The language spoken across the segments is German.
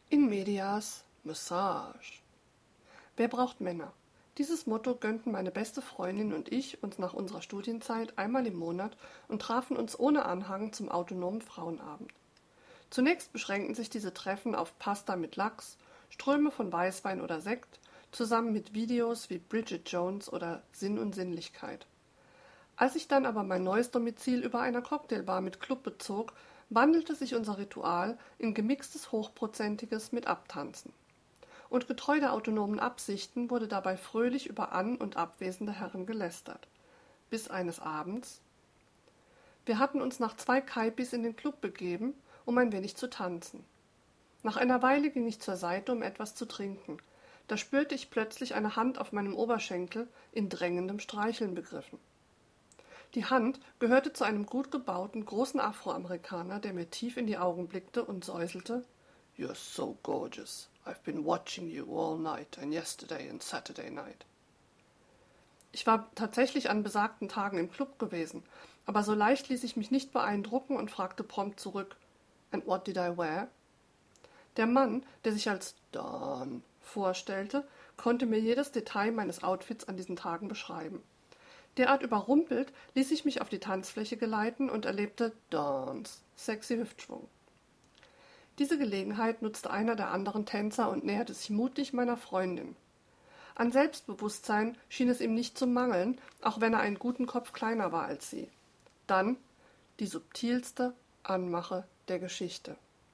In medias Massage. Wer braucht Männer? Dieses Motto gönnten meine beste Freundin und ich uns nach unserer Studienzeit einmal im Monat und trafen uns ohne Anhang zum autonomen Frauenabend. Zunächst beschränkten sich diese Treffen auf Pasta mit Lachs, Ströme von Weißwein oder Sekt, zusammen mit Videos wie Bridget Jones oder Sinn und Sinnlichkeit. Als ich dann aber mein neues Domizil über einer Cocktailbar mit Club bezog, wandelte sich unser Ritual in gemixtes Hochprozentiges mit Abtanzen. Und getreu der autonomen Absichten wurde dabei fröhlich über an- und abwesende Herren gelästert. Bis eines Abends. Wir hatten uns nach 2 Kaipis in den Club begeben, um ein wenig zu tanzen. Nach einer Weile ging ich zur Seite, um etwas zu trinken. Da spürte ich plötzlich eine Hand auf meinem Oberschenkel, in drängendem Streicheln begriffen. Die Hand gehörte zu einem gut gebauten, großen Afroamerikaner, der mir tief in die Augen blickte und säuselte: "You're so gorgeous. I've been watching you all night and yesterday and Saturday night." Ich war tatsächlich an besagten Tagen im Club gewesen, aber so leicht ließ ich mich nicht beeindrucken und fragte prompt zurück: "And what did I wear?" Der Mann, der sich als Don vorstellte, konnte mir jedes Detail meines Outfits an diesen Tagen beschreiben. Derart überrumpelt ließ ich mich auf die Tanzfläche geleiten und erlebte Dons sexy Hüftschwung. Diese Gelegenheit nutzte einer der anderen Tänzer und näherte sich mutig meiner Freundin. An Selbstbewusstsein schien es ihm nicht zu mangeln, auch wenn er einen guten Kopf kleiner war als sie. Dann die subtilste Anmache der Geschichte.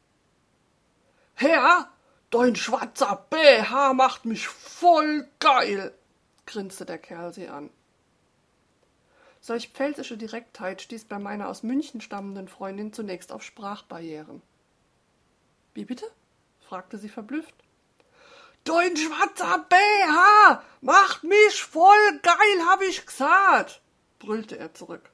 »Herr, dein schwarzer BH macht mich voll geil«, grinste der Kerl sie an. Solch pfälzische Direktheit stieß bei meiner aus München stammenden Freundin zunächst auf Sprachbarrieren. »Wie bitte?« fragte sie verblüfft. »Dein schwarzer BH macht mich voll geil, hab ich gesagt«, brüllte er zurück.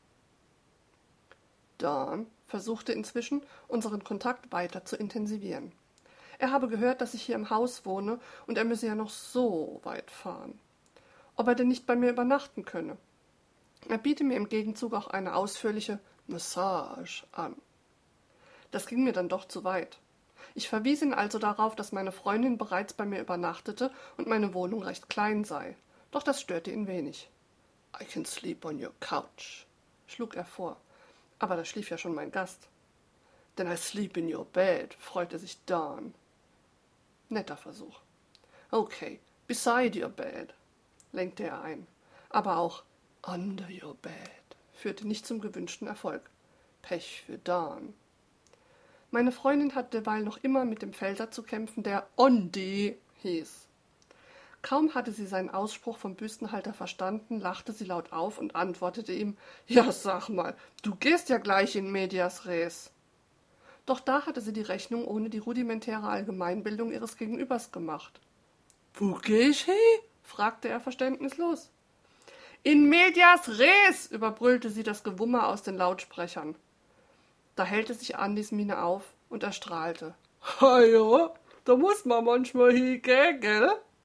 Don versuchte inzwischen, unseren Kontakt weiter zu intensivieren. Er habe gehört, dass ich hier im Haus wohne und er müsse ja noch so weit fahren. Ob er denn nicht bei mir übernachten könne. Er biete mir im Gegenzug auch eine ausführliche Massage an. Das ging mir dann doch zu weit. Ich verwies ihn also darauf, dass meine Freundin bereits bei mir übernachtete und meine Wohnung recht klein sei. Doch das störte ihn wenig. »I can sleep on your couch«, schlug er vor. Aber da schlief ja schon mein Gast. »Then I sleep in your bed«, freute sich Don. Netter Versuch. »Okay, beside your bed«, lenkte er ein. Aber auch »under your bed« führte nicht zum gewünschten Erfolg. Pech für Don. Meine Freundin hatte derweil noch immer mit dem Pfälzer zu kämpfen, der Ondi hieß. Kaum hatte sie seinen Ausspruch vom Büstenhalter verstanden, lachte sie laut auf und antwortete ihm: »Ja, sag mal, du gehst ja gleich in medias res.« Doch da hatte sie die Rechnung ohne die rudimentäre Allgemeinbildung ihres Gegenübers gemacht. »Wo geh ich hin?« fragte er verständnislos. »In medias res«, überbrüllte sie das Gewummer aus den Lautsprechern. Da hellte sich Andys Miene auf und er strahlte. »Ha ja, da muss man manchmal hingehen, gell?«